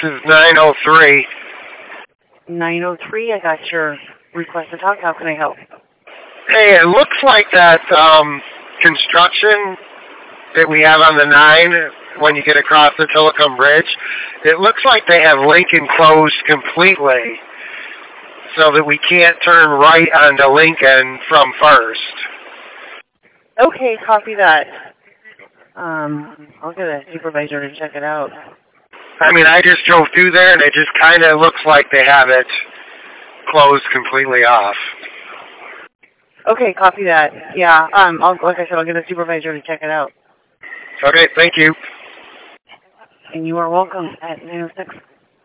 is 903. 903, I got your request to talk. How can I help? Hey, it looks like that construction that we have on the 9 when you get across the Tillicum Bridge, it looks like they have Lincoln closed completely so that we can't turn right onto Lincoln from First. Okay, copy that. I'll get a supervisor to check it out. I mean, I just drove through there, and it just kind of looks like they have it closed completely off. Okay, copy that. Yeah, like I said, I'll get a supervisor to check it out. Okay, thank you. And you are welcome at 906.